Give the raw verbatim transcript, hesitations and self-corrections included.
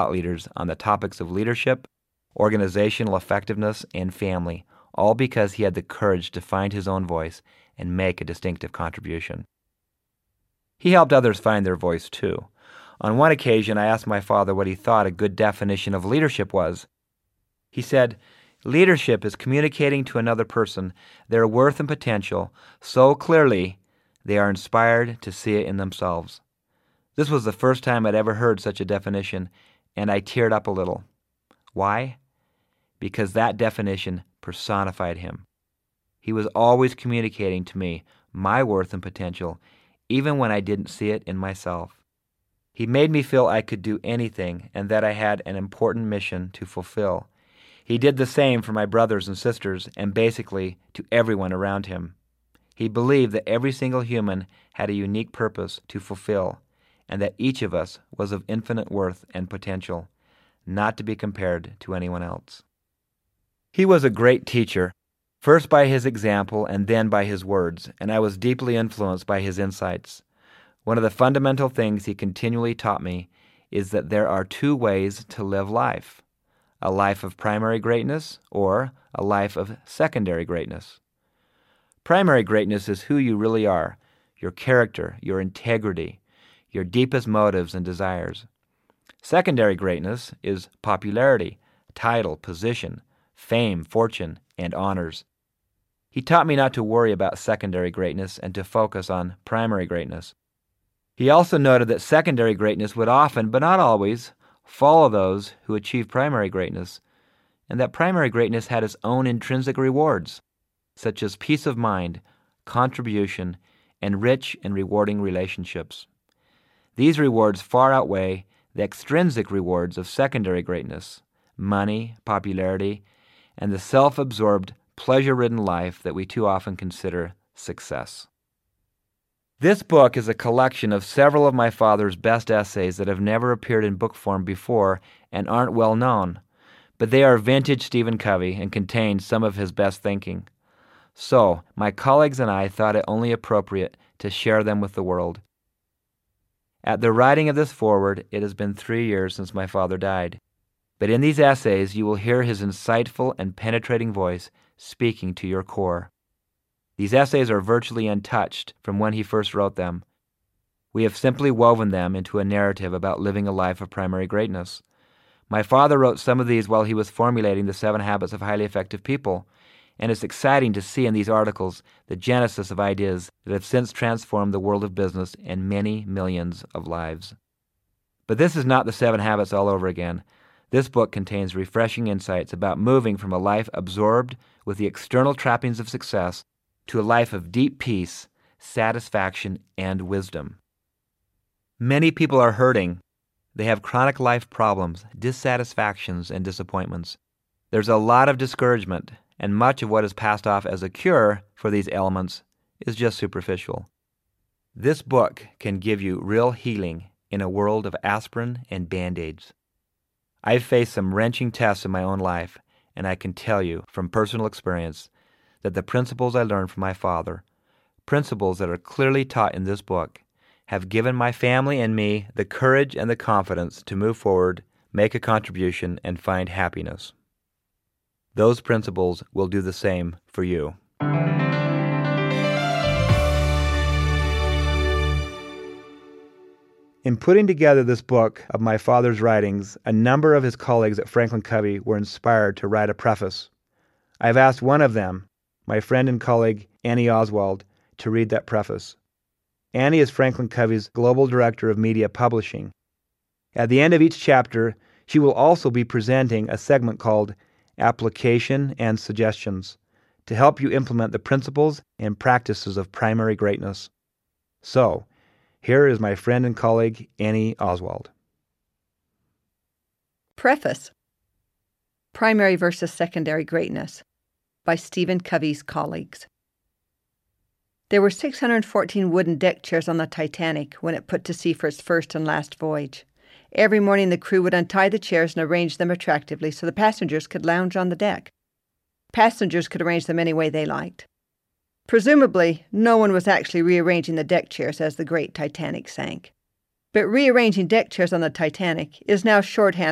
leaders on the topics of leadership, organizational effectiveness, and family, all because he had the courage to find his own voice and make a distinctive contribution. He helped others find their voice too. On one occasion, I asked my father what he thought a good definition of leadership was. He said, "Leadership is communicating to another person their worth and potential so clearly they are inspired to see it in themselves." This was the first time I'd ever heard such a definition, and I teared up a little. Why? Because that definition personified him. He was always communicating to me my worth and potential, even when I didn't see it in myself. He made me feel I could do anything and that I had an important mission to fulfill. He did the same for my brothers and sisters and basically to everyone around him. He believed that every single human had a unique purpose to fulfill and that each of us was of infinite worth and potential, not to be compared to anyone else. He was a great teacher, first by his example and then by his words, and I was deeply influenced by his insights. One of the fundamental things he continually taught me is that there are two ways to live life: a life of primary greatness or a life of secondary greatness. Primary greatness is who you really are, your character, your integrity, your deepest motives and desires. Secondary greatness is popularity, title, position, fame, fortune, and honors. He taught me not to worry about secondary greatness and to focus on primary greatness. He also noted that secondary greatness would often, but not always, follow those who achieve primary greatness, and that primary greatness had its own intrinsic rewards, such as peace of mind, contribution, and rich and rewarding relationships. These rewards far outweigh the extrinsic rewards of secondary greatness, money, popularity, and the self-absorbed, pleasure-ridden life that we too often consider success. This book is a collection of several of my father's best essays that have never appeared in book form before and aren't well known, but they are vintage Stephen Covey and contain some of his best thinking. So, my colleagues and I thought it only appropriate to share them with the world. At the writing of this foreword, it has been three years since my father died, but in these essays you will hear his insightful and penetrating voice speaking to your core. These essays are virtually untouched from when he first wrote them. We have simply woven them into a narrative about living a life of primary greatness. My father wrote some of these while he was formulating the Seven Habits of Highly Effective People, and it's exciting to see in these articles the genesis of ideas that have since transformed the world of business and many millions of lives. But this is not the Seven Habits all over again. This book contains refreshing insights about moving from a life absorbed with the external trappings of success to a life of deep peace, satisfaction, and wisdom. Many people are hurting. They have chronic life problems, dissatisfactions, and disappointments. There's a lot of discouragement, and much of what is passed off as a cure for these ailments is just superficial. This book can give you real healing in a world of aspirin and Band-Aids. I've faced some wrenching tests in my own life, and I can tell you from personal experience that the principles I learned from my father, principles that are clearly taught in this book, have given my family and me the courage and the confidence to move forward, make a contribution, and find happiness. Those principles will do the same for you. In putting together this book of my father's writings, a number of his colleagues at Franklin Covey were inspired to write a preface. I've asked one of them, my friend and colleague Annie Oswald, to read that preface. Annie is Franklin Covey's Global Director of Media Publishing. At the end of each chapter, she will also be presenting a segment called Application and Suggestions to help you implement the principles and practices of primary greatness. So, here is my friend and colleague Annie Oswald. Preface: Primary versus Secondary Greatness by Stephen Covey's colleagues. There were six hundred fourteen wooden deck chairs on the Titanic when it put to sea for its first and last voyage. Every morning the crew would untie the chairs and arrange them attractively so the passengers could lounge on the deck. Passengers could arrange them any way they liked. Presumably, no one was actually rearranging the deck chairs as the great Titanic sank. But rearranging deck chairs on the Titanic is now shorthand